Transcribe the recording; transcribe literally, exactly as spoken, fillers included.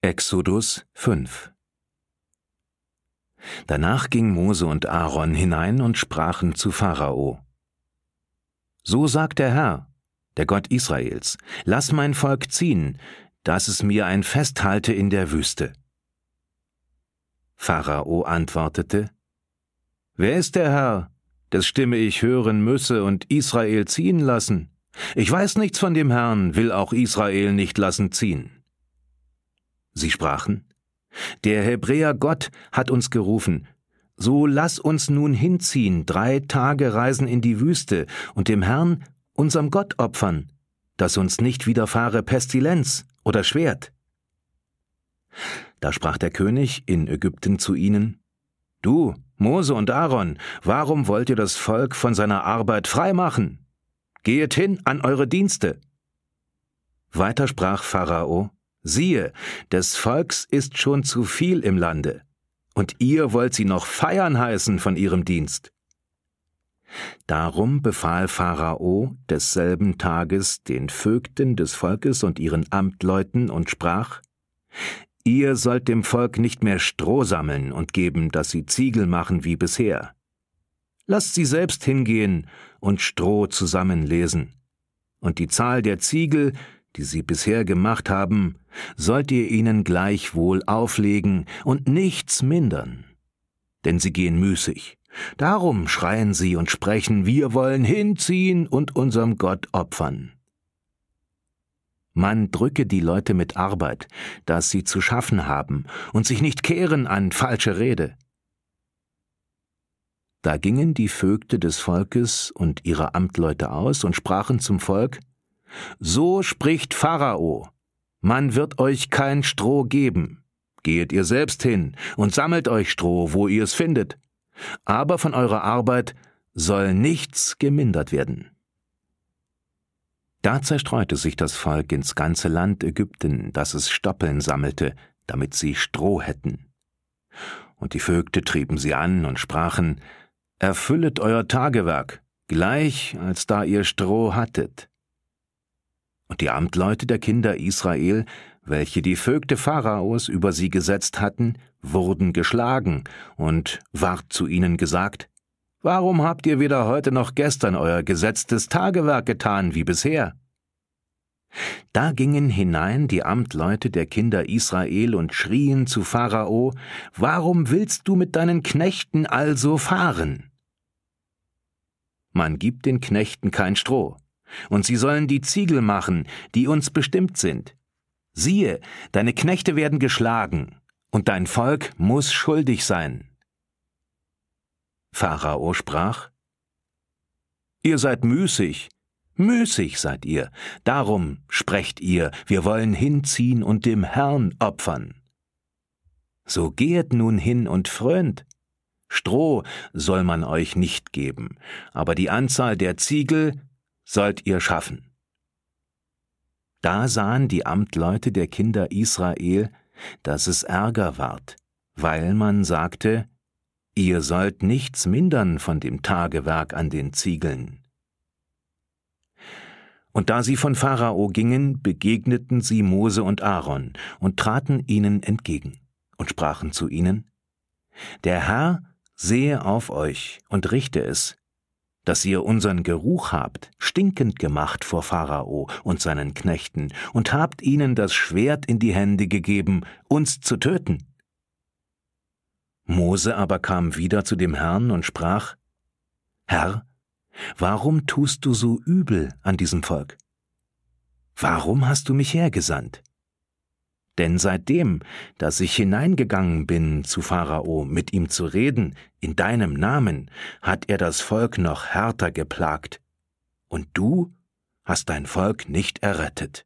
Exodus fünf. Danach ging Mose und Aaron hinein und sprachen zu Pharao: So sagt der Herr, der Gott Israels: Lass mein Volk ziehen, dass es mir ein Fest halte in der Wüste. Pharao antwortete: Wer ist der Herr, des Stimme ich hören müsse und Israel ziehen lassen? Ich weiß nichts von dem Herrn, will auch Israel nicht lassen ziehen. Sie sprachen: Der Hebräer Gott hat uns gerufen, so lass uns nun hinziehen, drei Tage reisen in die Wüste und dem Herrn, unserem Gott, opfern, dass uns nicht widerfahre Pestilenz oder Schwert. Da sprach der König in Ägypten zu ihnen: Du, Mose und Aaron, warum wollt ihr das Volk von seiner Arbeit frei machen? Gehet hin an eure Dienste. Weiter sprach Pharao: Siehe, des Volks ist schon zu viel im Lande, und ihr wollt sie noch feiern heißen von ihrem Dienst. Darum befahl Pharao desselben Tages den Vögten des Volkes und ihren Amtleuten und sprach: Ihr sollt dem Volk nicht mehr Stroh sammeln und geben, dass sie Ziegel machen wie bisher. Lasst sie selbst hingehen und Stroh zusammenlesen, und die Zahl der Ziegel, die sie bisher gemacht haben, sollt ihr ihnen gleichwohl auflegen und nichts mindern. Denn sie gehen müßig. Darum schreien sie und sprechen: Wir wollen hinziehen und unserem Gott opfern. Man drücke die Leute mit Arbeit, dass sie zu schaffen haben und sich nicht kehren an falsche Rede. Da gingen die Vögte des Volkes und ihre Amtleute aus und sprachen zum Volk: So spricht Pharao: Man wird euch kein Stroh geben. Gehet ihr selbst hin und sammelt euch Stroh, wo ihr es findet. Aber von eurer Arbeit soll nichts gemindert werden. Da zerstreute sich das Volk ins ganze Land Ägypten, dass es Stoppeln sammelte, damit sie Stroh hätten. Und die Vögte trieben sie an und sprachen: Erfüllet euer Tagewerk, gleich als da ihr Stroh hattet. Und die Amtleute der Kinder Israel, welche die Vögte Pharaos über sie gesetzt hatten, wurden geschlagen, und ward zu ihnen gesagt: Warum habt ihr weder heute noch gestern euer gesetztes Tagewerk getan wie bisher? Da gingen hinein die Amtleute der Kinder Israel und schrien zu Pharao: Warum willst du mit deinen Knechten also fahren? Man gibt den Knechten kein Stroh, und sie sollen die Ziegel machen, die uns bestimmt sind. Siehe, deine Knechte werden geschlagen, und dein Volk muss schuldig sein. Pharao sprach: Ihr seid müßig, müßig seid ihr, darum sprecht ihr: Wir wollen hinziehen und dem Herrn opfern. So gehet nun hin und frönt. Stroh soll man euch nicht geben, aber die Anzahl der Ziegel sollt ihr schaffen. Da sahen die Amtleute der Kinder Israel, dass es Ärger ward, weil man sagte: Ihr sollt nichts mindern von dem Tagewerk an den Ziegeln. Und da sie von Pharao gingen, begegneten sie Mose und Aaron und traten ihnen entgegen und sprachen zu ihnen: Der Herr sehe auf euch und richte es, dass ihr unseren Geruch habt, stinkend gemacht vor Pharao und seinen Knechten, und habt ihnen das Schwert in die Hände gegeben, uns zu töten. Mose aber kam wieder zu dem Herrn und sprach: Herr, warum tust du so übel an diesem Volk? Warum hast du mich hergesandt? Denn seitdem, dass ich hineingegangen bin zu Pharao, mit ihm zu reden, in deinem Namen, hat er das Volk noch härter geplagt, und du hast dein Volk nicht errettet.